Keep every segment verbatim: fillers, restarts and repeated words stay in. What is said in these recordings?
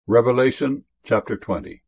Revelation chapter twenty.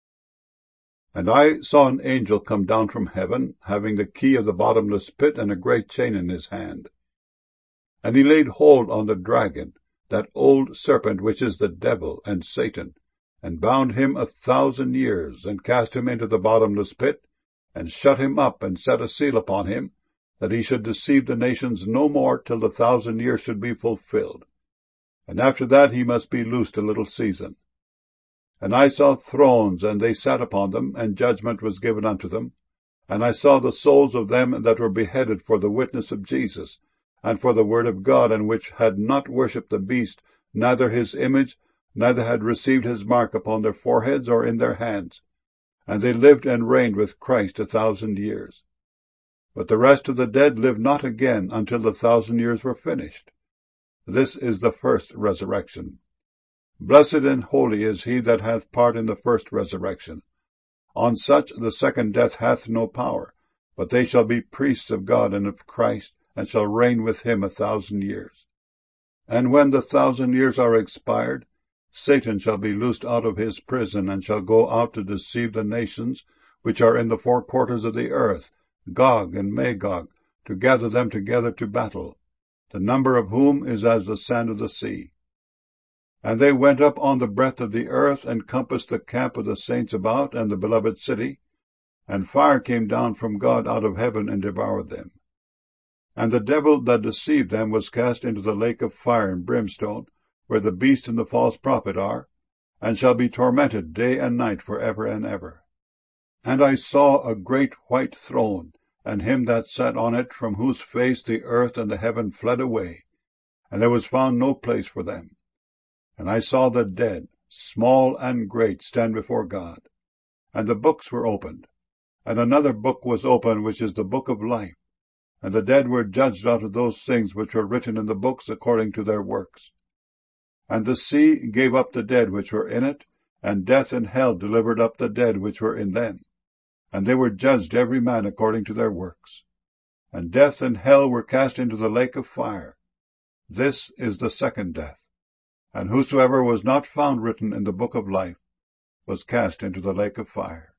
And I saw an angel come down from heaven, having the key of the bottomless pit and a great chain in his hand. And he laid hold on the dragon, that old serpent which is the devil and Satan, and bound him a thousand years, and cast him into the bottomless pit, and shut him up, and set a seal upon him, that he should deceive the nations no more till the thousand years should be fulfilled. And after that he must be loosed a little season. And I saw thrones, and they sat upon them, and judgment was given unto them. And I saw the souls of them that were beheaded for the witness of Jesus, and for the word of God, and which had not worshipped the beast, neither his image, neither had received his mark upon their foreheads or in their hands. And they lived and reigned with Christ a thousand years. But the rest of the dead lived not again until the thousand years were finished. This is the first resurrection. Blessed and holy is he that hath part in the first resurrection. On such the second death hath no power, but they shall be priests of God and of Christ, and shall reign with him a thousand years. And when the thousand years are expired, Satan shall be loosed out of his prison, and shall go out to deceive the nations which are in the four quarters of the earth, Gog and Magog, to gather them together to battle, the number of whom is as the sand of the sea. And they went up on the breadth of the earth, and compassed the camp of the saints about, and the beloved city. And fire came down from God out of heaven, and devoured them. And the devil that deceived them was cast into the lake of fire and brimstone, where the beast and the false prophet are, and shall be tormented day and night for ever and ever. And I saw a great white throne, and him that sat on it, from whose face the earth and the heaven fled away, and there was found no place for them. And I saw the dead, small and great, stand before God. And the books were opened. And another book was opened, which is the book of life. And the dead were judged out of those things which were written in the books according to their works. And the sea gave up the dead which were in it, and death and hell delivered up the dead which were in them. And they were judged every man according to their works. And death and hell were cast into the lake of fire. This is the second death. And whosoever was not found written in the book of life was cast into the lake of fire.